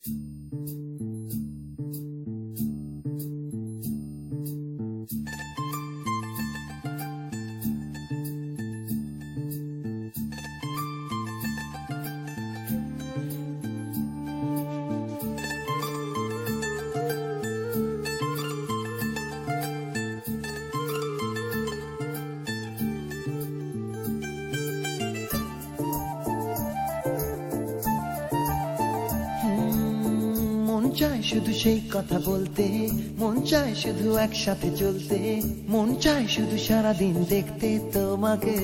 মন চায় শুধু সেই কথা বলতে, মন চায় শুধু একসাথে চলতে, মন চায় শুধু সারাদিন দেখতে তোমাকে।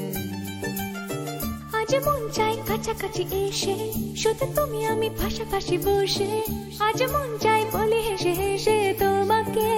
আজ মন চায় কাছাকাছি এসে শুধু তুমি আমি পাশাপাশি বসে, আজ মন চায় বলে হেসে হেসে তোমাকে।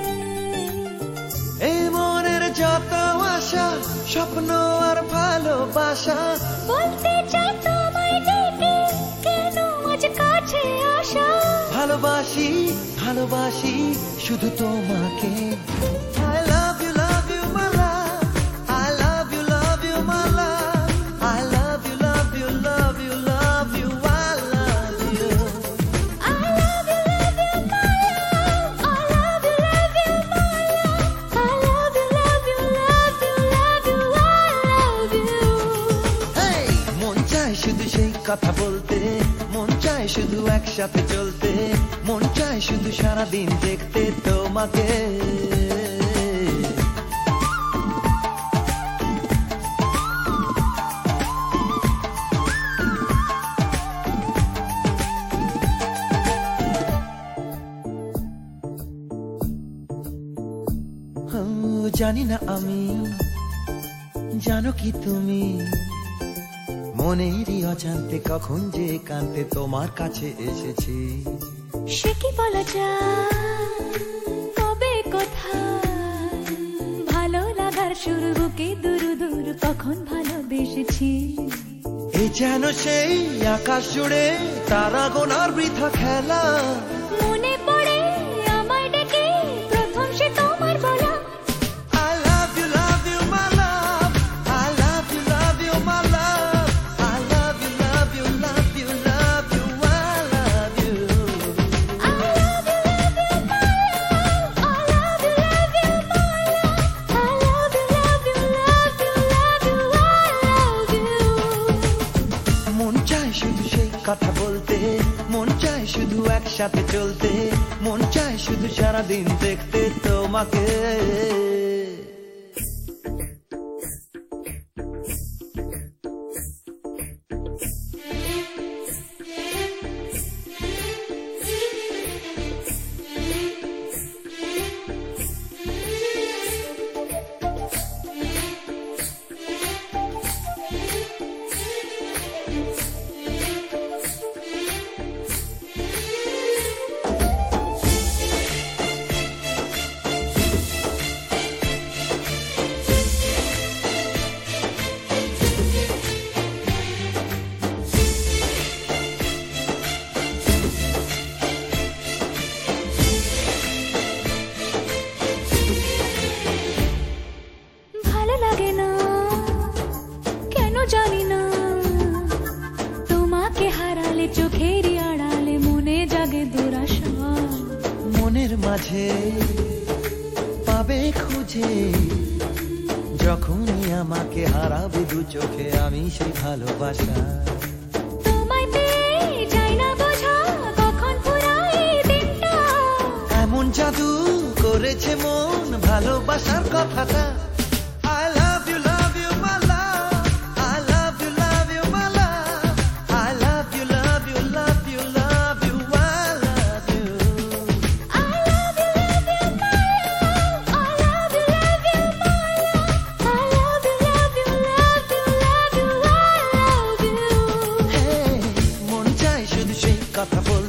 এই মনের যত আশা স্বপ্ন আর ভালোবাসা বলতে চাই তোমায় ডেকে, কেন আজ কাছে আসা। ভালোবাসি ভালোবাসি শুধু তোমাকে। I love you my love, I love you my love, I love you love you love you love you, I love you. I love you my love, I love you my love, I love you love you love you love you, I love you. Hey, মন চায় শুধু সেই কথা বলতে, মন চায় শুধু একসাথে চলতে, মন চায় শুধু সারাদিন দেখতে তোমাকে। জানি না আমি, জানো কি তুমি, মনেরই অজান্তে কখন যে কান্তে তোমার কাছে এসেছি। সে কি বলা যায়, কবে কোথায়, ভালো লাগার শুরু বুকে দূর দূর কখন ভালোবেসেছি। এই যেন সেই আকাশ জুড়ে তারা গোনার বৃথা খেলা, মনে পড়ে আমায় ডেকে প্রথম সে তোমার বলা। I love you my love, I love you my love, I love you love you love you love you, I love you. I love you my love, I love you my love, I love you love you love you love you, I love you. মন চায় শুধু সেই কথা বলতে, মন চায় শুধু একসাথে চলতে, মন চায় শুধু সারাদিন দেখতে তোমাকে। ভালো লাগে না কেন জানি না, তোমাকে হারালে চোখেরই আড়ালে মনে জাগে দুরাশা। মনের মাঝে পাবে খুঁজে, যখনই আমাকে হারাবে দু চোখে আমি সেই ভালোবাসা। তোমায় পেয়ে যাই না বোঝা কখন ফুরায় দিনটা, এমন জাদু করেছে মন ভালোবাসার কথাটা। I love you my love, I love you my love, I love you love you love you love you, I love you. I love you my love, I love you my love, I love you love you love you love you, I love you. Hey, মন চায় শুধু সেই কথা বলতে,